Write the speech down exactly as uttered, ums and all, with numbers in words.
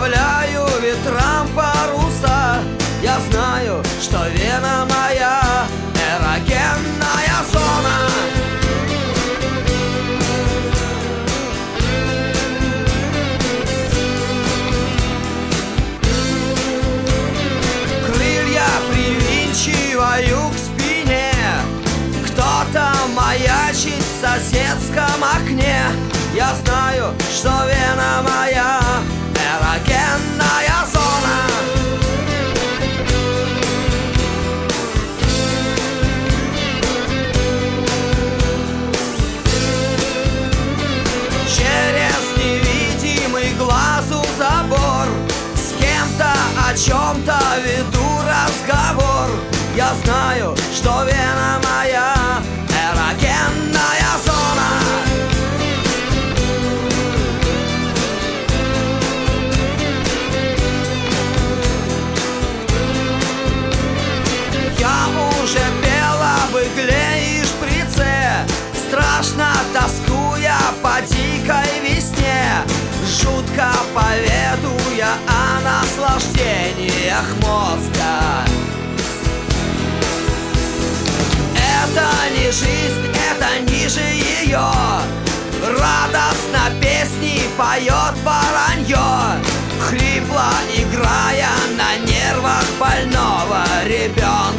оставляю ветрам паруса. Я знаю, что вена моя эрогенная зона. Крылья привинчиваю к спине. Кто-то маячит в соседском окне. Я знаю, что вена моя эрогенная зона. Через невидимый глазу забор с кем-то о чем-то веду разговор. Я знаю, что вена моя эрогенная зона. Я уже пел об игле и шприце, страшно тоскуя по дикой весне, жутко поведуя о наслаждениях мозга. Это не жизнь, это ниже ее. Радостно песни поет воронье, хрипло играя на нервах больного ребенка.